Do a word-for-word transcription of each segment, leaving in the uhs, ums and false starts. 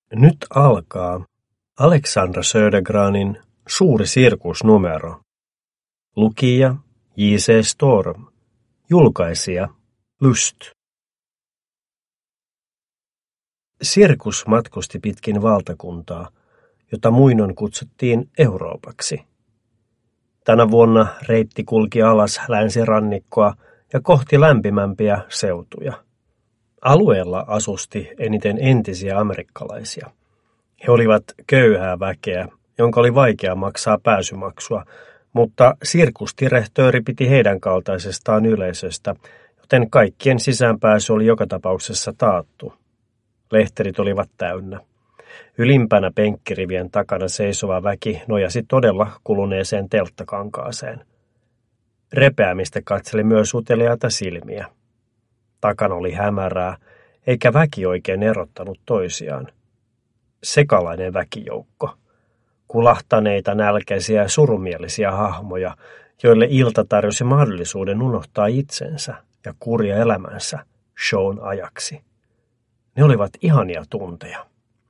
Nyt alkaa Alexandra Södergranin suuri sirkusnumero. Lukija J C Storm. Julkaisija Lyst. Sirkus matkusti pitkin valtakuntaa, jota muinoin kutsuttiin Euroopaksi. Tänä vuonna reitti kulki alas länsirannikkoa ja kohti lämpimämpiä seutuja. Alueella asusti eniten entisiä amerikkalaisia. He olivat köyhää väkeä, jonka oli vaikea maksaa pääsymaksua, mutta sirkusdirehtööri piti heidän kaltaisestaan yleisöstä, joten kaikkien sisäänpääsy oli joka tapauksessa taattu. Lehterit olivat täynnä. Ylimpänä penkkirivien takana seisova väki nojasi todella kuluneeseen telttakankaaseen. Repeämistä katseli myös uteliaita silmiä. Takana oli hämärää, eikä väki oikein erottanut toisiaan. Sekalainen väkijoukko. Kulahtaneita, nälkäisiä ja surumielisiä hahmoja, joille ilta tarjosi mahdollisuuden unohtaa itsensä ja kurja elämänsä shown ajaksi. Ne olivat ihania tunteja.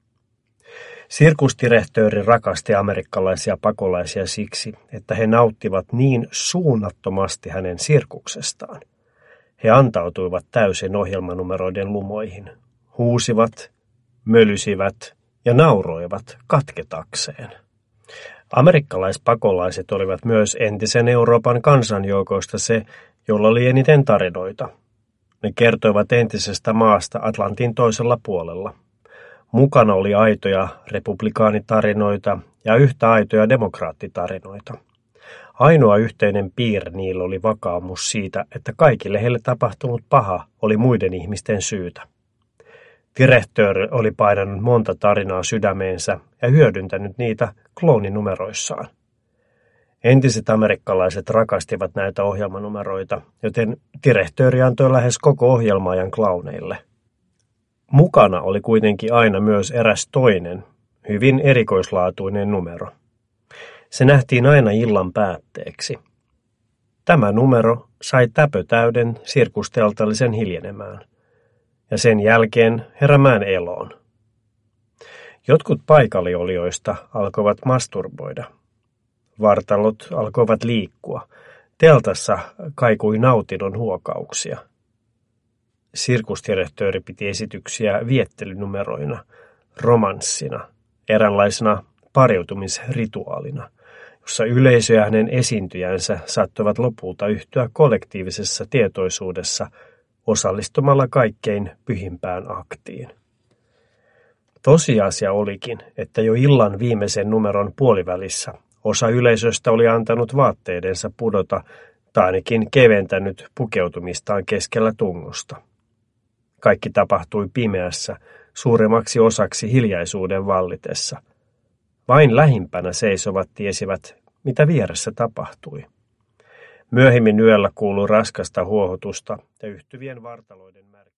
Sirkusdirehtööri rakasti amerikkalaisia pakolaisia siksi, että he nauttivat niin suunnattomasti hänen sirkuksestaan. He antautuivat täysin ohjelmanumeroiden lumoihin, huusivat, mölysivät ja nauroivat katketakseen. Amerikkalaispakolaiset olivat myös entisen Euroopan kansanjoukoista se, jolla oli eniten tarinoita. Ne kertoivat entisestä maasta Atlantin toisella puolella. Mukana oli aitoja republikaanitarinoita ja yhtä aitoja demokraattitarinoita. Ainoa yhteinen piirre niillä oli vakaumus siitä, että kaikille heille tapahtunut paha oli muiden ihmisten syytä. Direhtööri oli painanut monta tarinaa sydämeensä ja hyödyntänyt niitä klooninumeroissaan. Entiset amerikkalaiset rakastivat näitä ohjelmanumeroita, joten direhtööri antoi lähes koko ohjelmaajan klauneille. Mukana oli kuitenkin aina myös eräs toinen, hyvin erikoislaatuinen numero. Se nähtiin aina illan päätteeksi. Tämä numero sai täpötäyden sirkusteltallisen hiljenemään, ja sen jälkeen heräämään eloon. Jotkut paikallolijoista alkoivat masturboida. Vartalot alkoivat liikkua. Teltassa kaikui nautinnon huokauksia. Sirkusdirehtööri piti esityksiä viettelynumeroina, romanssina, eräänlaisena pariutumisrituaalina, jossa yleisö ja hänen esiintyjänsä saattoivat lopulta yhtyä kollektiivisessa tietoisuudessa osallistumalla kaikkein pyhimpään aktiin. Tosiasia olikin, että jo illan viimeisen numeron puolivälissä osa yleisöstä oli antanut vaatteidensa pudota tai ainakin keventänyt pukeutumistaan keskellä tungosta. Kaikki tapahtui pimeässä, suuremmaksi osaksi hiljaisuuden vallitessa. Vain lähimpänä seisovat tiesivät, mitä vieressä tapahtui. Myöhemmin yöllä kuului raskasta huohotusta ja yhtyvien vartaloiden märkä.